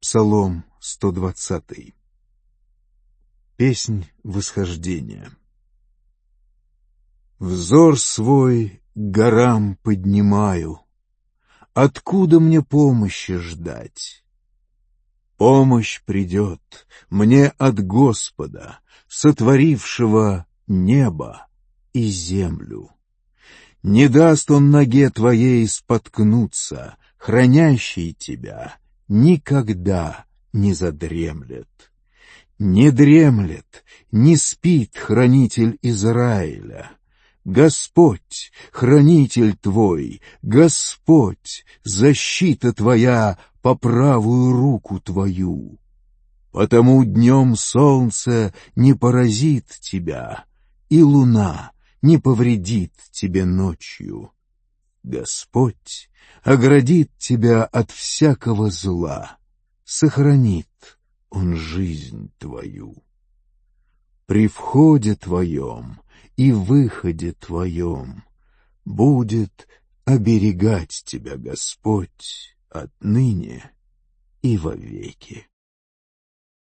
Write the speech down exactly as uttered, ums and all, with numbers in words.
Псалом сто двадцатый. Песнь восхождения. Взор свой к горам поднимаю, откуда мне помощи ждать? Помощь придет мне от Господа, сотворившего небо и землю. Не даст он ноге твоей споткнуться, хранящий тебя никогда не задремлет. Не дремлет, не спит хранитель Израиля. Господь, хранитель твой, Господь, защита твоя по правую руку твою. Потому днем солнце не поразит тебя, и луна не повредит тебе ночью. Господь оградит тебя от всякого зла, сохранит Он жизнь твою. При входе твоем и выходе твоем будет оберегать тебя Господь отныне и вовеки.